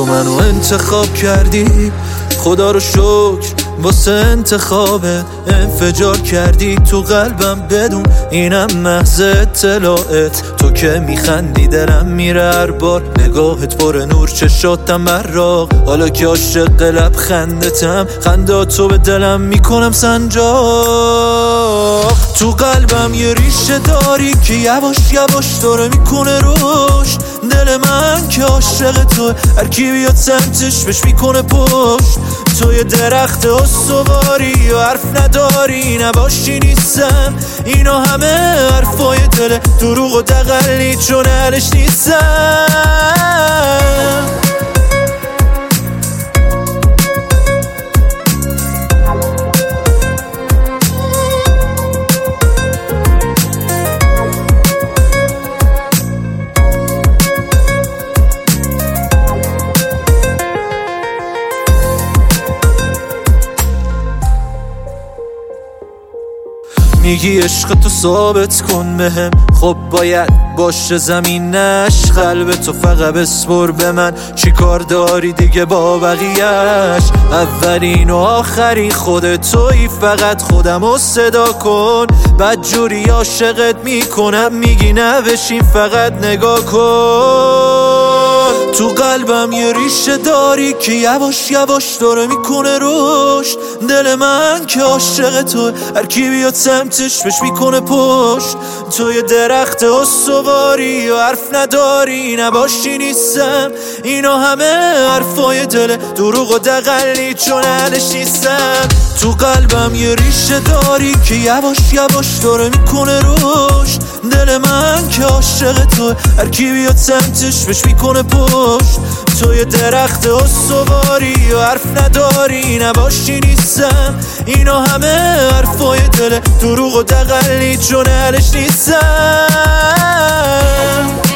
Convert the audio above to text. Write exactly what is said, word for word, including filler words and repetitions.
منو انتخاب کردی، خدا رو شکر واسه انتخابت. انفجار کردی تو قلبم بدون اینم محض اطلاعت. تو که میخندی دلم میره هر بار، نگاهت پر نور چشاتم براق. حالا که عاشق لبخندتم، خنداتو به دلم میکنم سنجاق. تو قلبم یه ریشه داری که یواش یواش داره میکنه روش. دل من که عاشق تو، هر کی بیاد سمتش بهش میکنه پشت. تو یه درخت استواری و حرف نداری، نباشی نیستم. اینا همه حرفای دل، دروغ و دقلی چون اهلش نیستم. میگی عشق تو ثابت کن بهم، خب باید باشه زمینش. قلب تو فقط بسپر به من، چی کار داری دیگه با بقیهش؟ اولین و آخرین خودت تویی، فقط خودمو صدا کن. بدجوری عاشقت میکنم، میگی نه بشین فقط نگاه کن. تو قلبم یه ریشه داری که یواش یواش داره میکنه رشد. دل من که عاشق تو، هر کی بیاد سمتش بهش میکنه پشت. تو یه درخت استواری و حرف نداری، نباشی نیستم. اینا همه حرفای دل، دروغ و دقلی چون اهلش نیستم. تو قلبم یه ریشه داری که یواش یواش داره میکنه رشد. دل من که عاشق تو، هر کی بیاد سمتش بهش میکنه پشت. تو یه درخت استواری و حرف نداری، نباشی نیستم. اینا همه حرفای دل، دروغ و دقلی چون اهلش نیستم.